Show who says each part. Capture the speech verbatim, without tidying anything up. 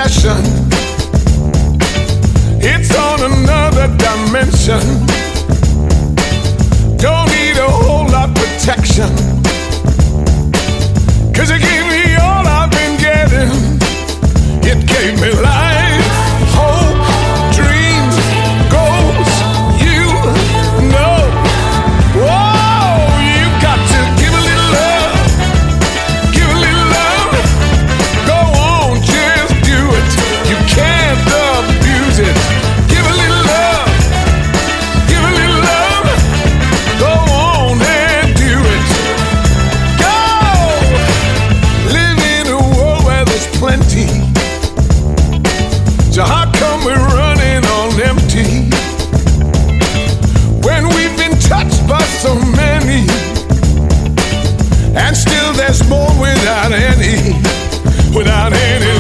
Speaker 1: passion. It's on another dimension. Don't need a whole lot protection. Cause it gave me all I've been getting. It gave me life, hope, dreams, goals, you know. Whoa, you got to give a little love, give a little love. Go on, just do it. You can't abuse it. Give a little love, give a little love. Go on and do it. Go! Live in a world where there's plenty. So how come we're running on empty when we've been touched by so many, and still there's more without any, without any